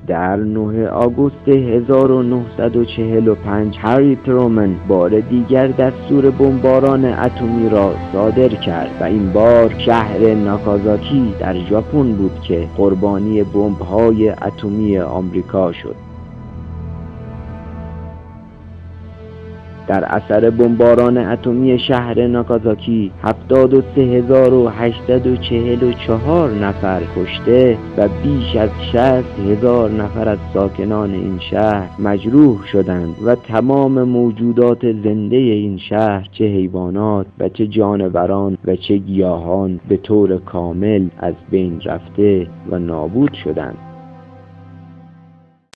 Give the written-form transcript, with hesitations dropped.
در 9 آگوست 1945 هری ترومن بار دیگر دستور بمباران اتمی را صادر کرد و این بار شهر ناکازاکی در ژاپن بود که قربانی بمب‌های اتمی آمریکا شد. در اثر بمباران اتمی شهر ناکازاکی 73844 نفر کشته و بیش از 60,000 نفر از ساکنان این شهر مجروح شدند و تمام موجودات زنده این شهر، چه حیوانات و چه جانوران و چه گیاهان، به طور کامل از بین رفته و نابود شدند.